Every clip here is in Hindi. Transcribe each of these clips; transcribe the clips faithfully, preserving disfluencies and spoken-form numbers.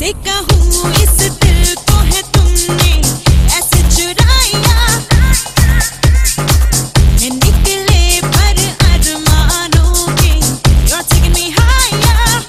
किसे कहूँ इस दिल को है तुमने ऐसे चुराया है निकले पर अरमानों के You're taking me higher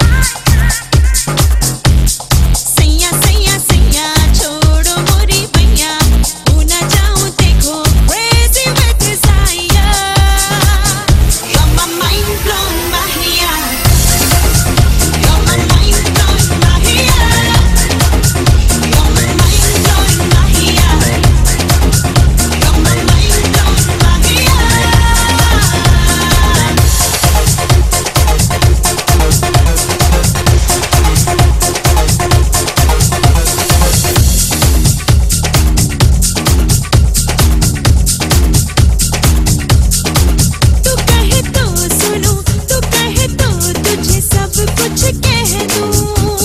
सैया सैया सैया छोड़ो मोरी भैया हो ना जाऊँ देखो crazy with desire You're my mind blown Mahia You're my mind blown Mahia You're my mind blown Mahia You're my mind blown Mahia तू कहे तो सुनूं तू कहे तो तुझे सब कुछ कह दूं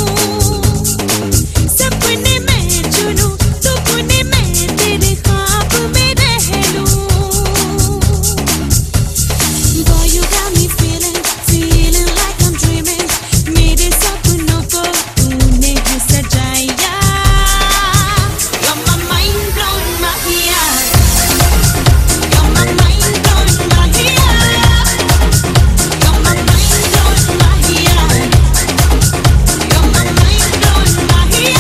सपने मैं चुनूं सपने मैं तेरे ख्वाब में रह लूं Boy you got me feeling feeling like I'm dreaming मेरे सपनों को तूने है सजाया You're my mind blown Mahia You're my mind blown Mahia You're my mind blown Mahia You're my mind blown Mahia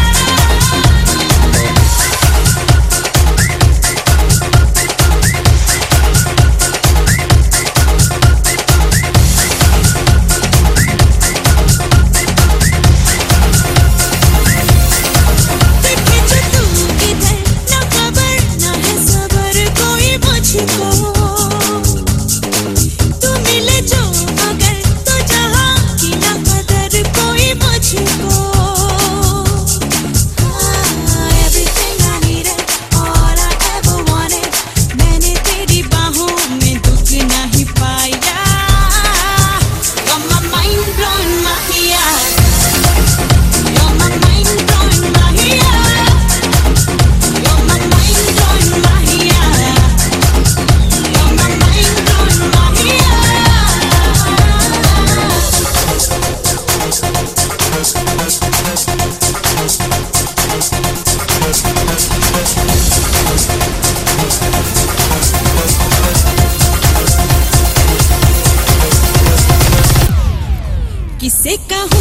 देखे जो तू इधर ना खबर ना है सबर कोई मुझको तू मिले जो अगर तो जहाँ की ना कदर कोई मुझको Everything I needed all I ever wanted मैंने तेरी बाहों में दुख नहीं पाया You're my mind blown Mahia You're my mind blown Mahia You're my mind blown Mahia You're my mind blown Mahia किसे कहूँ